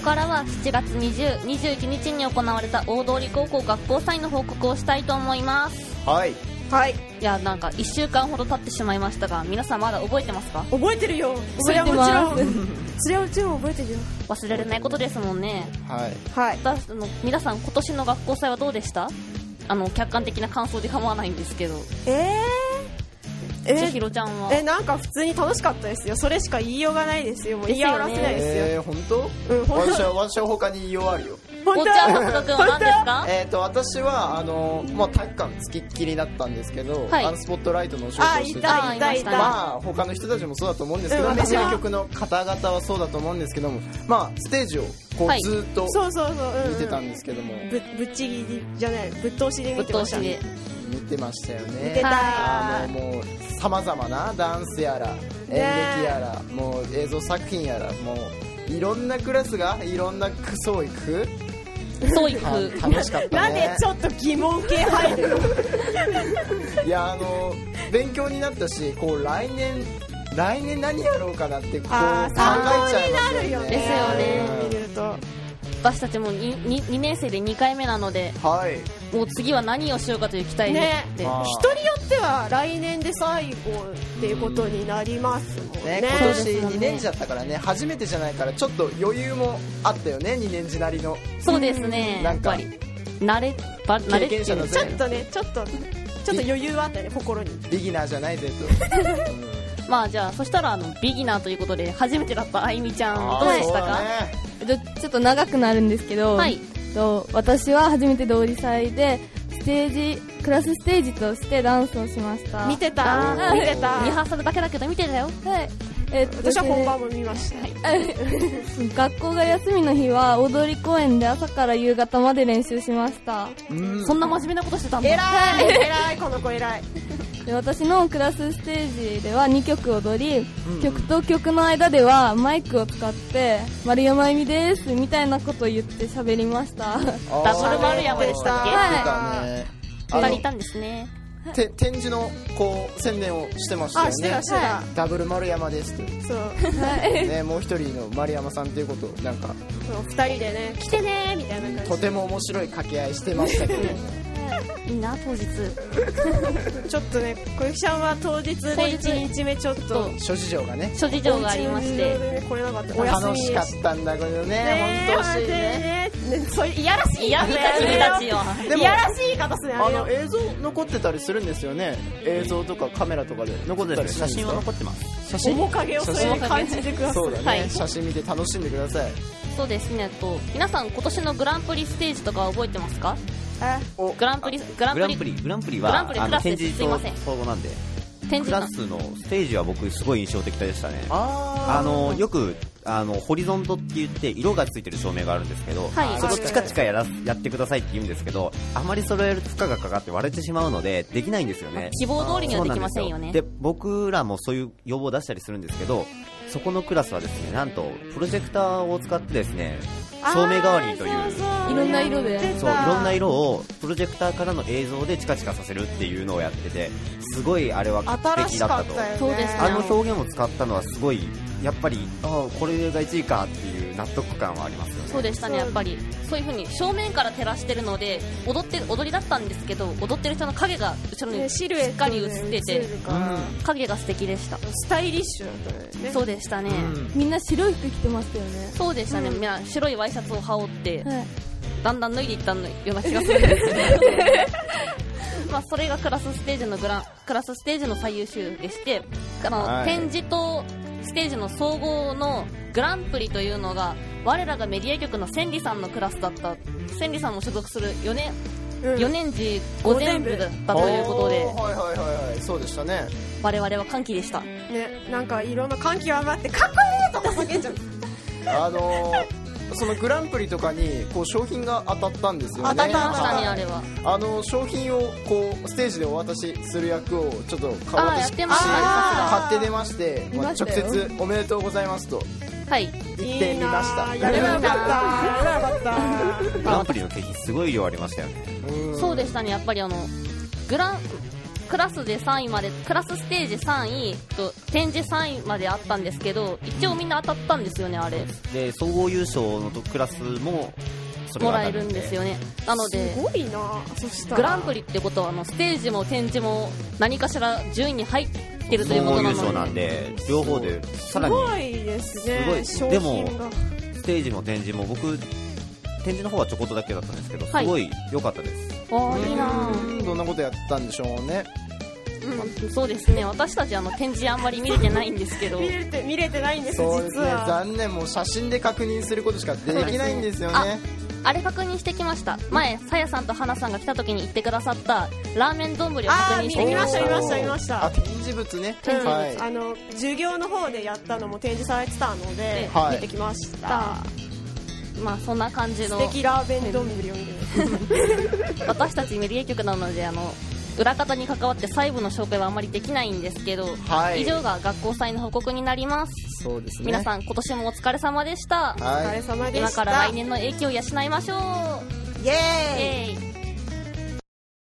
からは7月20、21日に行われた大通高校学校祭の報告をしたいと思います。 はいはい。 いや、なんか1週間ほど経ってしまいましたが、皆さんまだ覚えてますか？ 覚えてるよ。それはもちろんそれはもちろん覚えてるよ。 忘れられないことですもんね。 はい。 皆さん今年の学校祭はどうでした？客観的な感想で構わないんですけど。千尋ちゃんは？ なんか普通に楽しかったですよ。それしか言いようがないですよ。もう言い表せないですよ。 本当？私は他に言いようあるよ。 じゃあ松田君は何ですか？ 私は体育館つきっきりだったんですけど、スポットライトのお仕事をしてて、他の人たちもそうだと思うんですけど、メディア局の方々はそうだと思うんですけども、ステージをこうずっと見てたんですけども、 ぶっちぎりじゃない、ぶっ通しで見てましたね。 見てましたよね。 見てた。 もう様々なダンスやら演劇やら、もう映像作品やら、もういろんなクラスがいろんな創育楽しかったね。 なんでちょっと疑問系入るの？ いや勉強になったし、こう来年何やろうかなってこう考えちゃいますよね。 ですよね。 見ると私たちも 2年生で2回目なので、もう次は何をしようかという期待で、 人によっては来年で最後っていうことになりますもんね。 今年2年時だったからね、初めてじゃないからちょっと余裕もあったよね、2年時なりの。 そうですね。やっぱり慣れ経験者のちょっと余裕はあったよね、心に。 ビギナーじゃないぜとじゃあそしたらビギナーということで、初めてだったあいみちゃんどうでしたか？ ちょっと長くなるんですけど、私は初めて同時祭でクラスステージとしてダンスをしました。 見てた。 リハーサルだけだけど見てたよ。 私は本番も見ました。 学校が休みの日は大通公園で朝から夕方まで練習しました。 そんな真面目なことしてたんだ。 偉いこの子偉い。 で、私のクラスステージでは2曲踊り、曲と曲の間ではマイクを使って丸山あゆみですみたいなことを言って喋りました。 ダブル丸山でしたっけ？2人いたんですね。 展示のこう宣伝をしてましたよね。 してた。 ダブル丸山ですと。そうもう一人の丸山さんということをなんか 2人でね、来てねみたいな感じ。 とても面白い掛け合いしてましたけどいいな、当日ちょっとね、小雪ちゃんは当日で1日目ちょっと諸事情がありまして来れなかった。 楽しかったんだこれね、本当惜しいね。 そういういやらしい君たちよ。 いやらしい言い方すね。 映像残ってたりするんですよね。映像とかカメラとかで残ってたりするんですか？ 写真は残ってます。 写真、 面影をそういう感じでください。 そうだね、写真見て楽しんでください。 そうですね。皆さん今年のグランプリステージとか覚えてますか？グランプリは展示と総合なんで、クラスのステージは僕すごい印象的でしたね。よくホリゾントって言って色がついてる照明があるんですけど、それをチカチカやってくださいって言うんですけど、あまりそれやると負荷がかかって割れてしまうのでできないんですよね。 希望通りにはできませんよね。 で、僕らもそういう要望を出したりするんですけど、そこのクラスはですね、なんとプロジェクターを使ってですね、照明代わりにといういろんな色で、 いろんな色をプロジェクターからの映像でチカチカさせるっていうのをやってて、すごいあれは画期的だったと。 そうですね。 表現を使ったのはすごい、やっぱりこれが1位かっていう納得感はありますよね。 そうでしたね。やっぱりそういう風に正面から照らしてるので、踊りだったんですけど、踊ってる人の影が後ろにしっかり映ってて、影が素敵でした。 スタイリッシュだったよね。 そうでしたね。 みんな白い服着てましたよね。 そうでしたね。みんな白いワイシャツを羽織って、だんだん脱いでいったような気がするんですけどそれがクラスステージの最優秀でして、展示とステージの総合のグランプリというのが、我らがメディア局の千里さんのクラスだった。千里さんも所属する4年次午前部だったということで、 そうでしたね。 我々は歓喜でしたね。なんかいろんな歓喜を上がってかっこいいとか叫んじゃうそのグランプリとかにこう商品が当たったんですよね。 当たりましたね。あれは商品をこうステージでお渡しする役をちょっと私買って出まして、直接おめでとうございますと言ってみました。 やればよかったグランプリの景品すごい量ありましたよね。 そうでしたね。やっぱりクラスで3位まで、クラスステージ3位と展示3位まであったんですけど、一応みんな当たったんですよね、あれ。 で、総合優勝のクラスもそれもらえるんですよね。なので、 すごいな。そしたらグランプリってことはステージも展示も何かしら順位に入ってるということなので、 総合優勝なんで両方でさらにすごいですね。 すごい。でもステージも展示も僕展示の方はちょこっとだけだったんですけど、すごい良かったです。 いいな。 どんなことやったんでしょうね。 そうですね、私たち展示あんまり見れてないんですけど見れてないんです。 そうですね、 実は残念。もう写真で確認することしかできないんですよね。 あれ確認してきました。前さやさんとはなさんが来た時に言ってくださったラーメン丼を確認してきました。 見ました。 展示物ね、 授業の方でやったのも展示されてたので、見てきました。 まあそんな感じの素敵ラーメン丼を見る私たちメディア局なので裏方に関わって細部の紹介はあまりできないんですけど、以上が学校祭の報告になります。 そうですね、 皆さん今年もお疲れ様でした。 お疲れ様でした。 今から来年の影響を養いましょう。 イエーイ。